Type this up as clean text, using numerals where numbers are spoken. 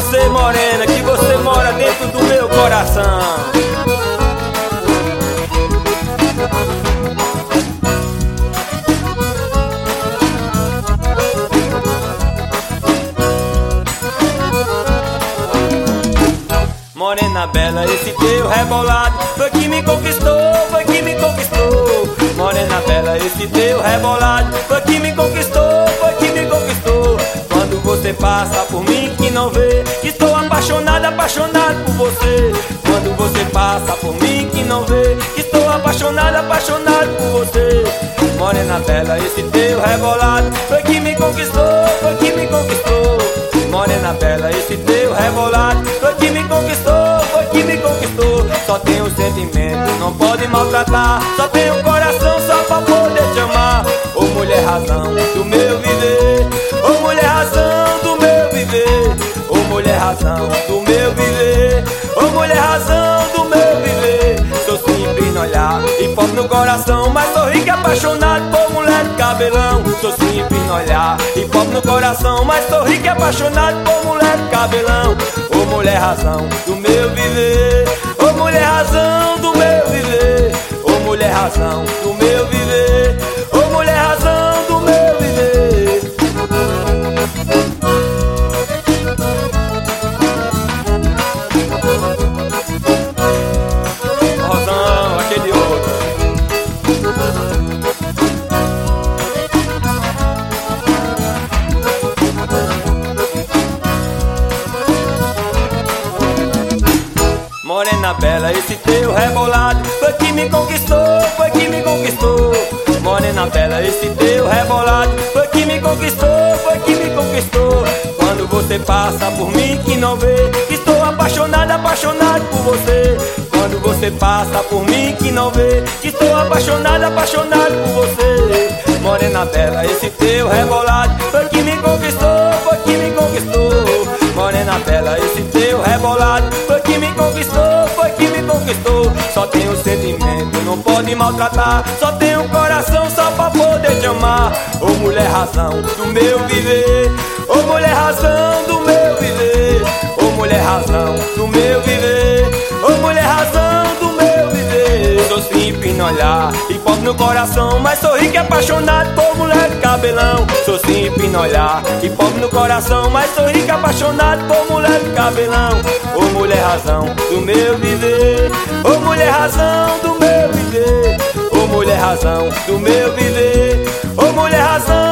você, morena, que você mora dentro do meu coração. Morena bela, esse teu rebolado foi que me conquistou, foi que me conquistou. Morena bela, esse teu rebolado foi que me conquistou, foi que me conquistou. Quando você passa por mim que não vê, que estou apaixonado, apaixonado por você. Quando você passa por mim que não vê, que estou apaixonado, apaixonado por você. Morena bela, esse teu rebolado foi que me conquistou, foi que me conquistou. Morena bela, esse teu rebolado foi que me conquistou, foi que me conquistou. Só tenho sentimento, não pode maltratar. Só tenho coração só pra poder te amar. Ô mulher razão do meu viver, ô mulher razão do meu viver, ô mulher razão do meu viver, ô mulher razão do meu viver. Sou simples no olhar e pobre no coração, mas sou rico e apaixonado por mulher de cabelão. Sou simples no olhar e pobre no coração, mas sou rico e apaixonado por mulher de cabelão. Ô mulher razão do meu viver, ô mulher razão do meu viver, ô mulher razão do meu viver, ô mulher razão do meu viver. Rosão, aquele outro. Morena bela, esse teu rebolado foi que me conquistou, foi que me conquistou. Morena bela, esse teu rebolado foi que me conquistou, foi que me conquistou. Quando você passa por mim que não vê, que estou apaixonado, apaixonado por você. Quando você passa por mim que não vê, que estou apaixonado, apaixonado por você. Morena bela, esse teu rebolado foi que me conquistou, foi que me conquistou. Morena bela, esse teu rebolado foi que me conquistou, foi que me conquistou. Só tenho sentimento, não pode maltratar. Só tenho coração só pra poder te amar. Ô mulher razão do meu viver, ô mulher razão do meu viver, ô mulher razão do meu viver, ô mulher razão do meu viver. Sou simples no olhar e pobre no coração, mas sou rico e apaixonado por mulher de cabelão. Sou simples no olhar e pobre no coração, mas sou rico e apaixonado por mulher de cabelão. Ô mulher razão do meu viver, ô mulher razão do meu viver, ô mulher razão do meu viver, ô mulher razão